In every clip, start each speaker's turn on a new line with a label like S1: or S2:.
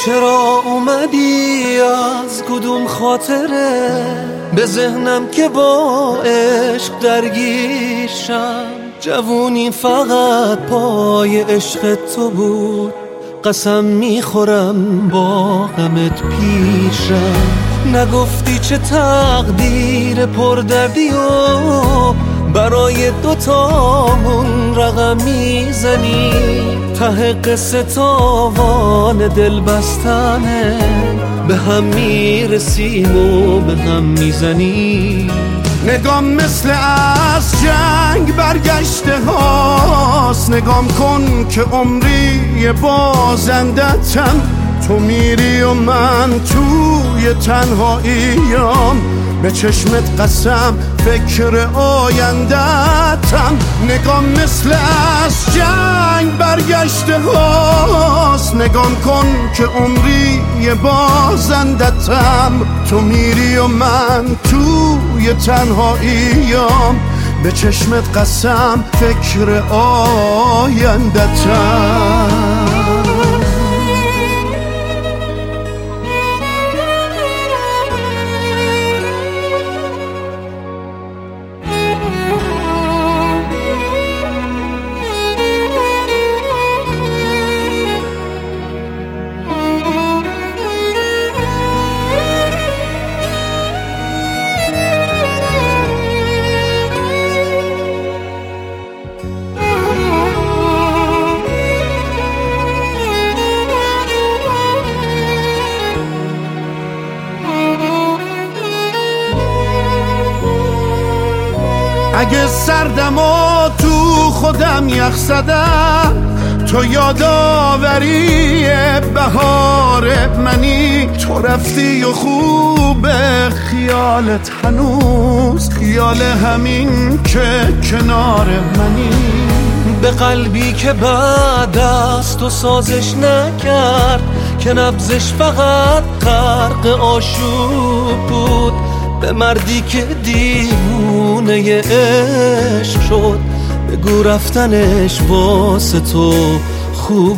S1: چرا اومدی از کدوم خاطره به ذهنم که با عشق درگیرشم؟ جوونی فقط پای عشق تو بود، قسم میخورم با غمت پیشم. نگفتی چه تقدیر پردردی و برای دوتامون رقم میزنی. ته قصه تاوان دل بستنه، به هم میرسیم و به هم میزنی.
S2: نگام مثل از جنگ برگشته هاست، نگام کن که عمری بازندتم. تو میری و من توی تنهاییم، به چشمت قسم فکر آیندتم. نگام مثل از جنگ برگشته هاست، نگام کن که عمری بازندتم. تو میری و من توی تنهاییم، به چشمت قسم فکر آیندتم. اگه سردم و تو خودم یخ زدم، تو یادآوری بهار منی. تو رفتی و خوب خیالت هنوز خیال همین که کنار منی.
S1: به قلبی که بعد از تو سازش نکرد، که نبضش فقط غرق آشوب بود. به مردی که دیوونه عشق شد، بگو رفتنش واسه تو خوب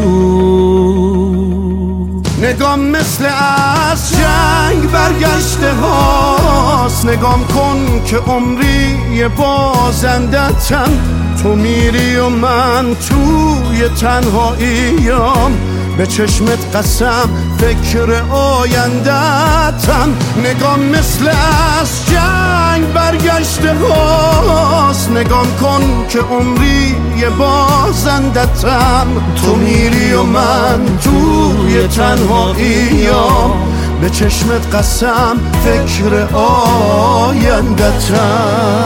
S1: بود.
S2: نگام مثل از جنگ برگشته هاست، نگام کن که عمری بازندتم. تو میری و من توی تنهاییم، به چشمت قسم فکر آیندتم. نگام مثل از جنگ برگشته هاست، نگام کن که عمری بازندتم. تو میری و من توی تنهاییم، به چشمت قسم فکر آیندتم.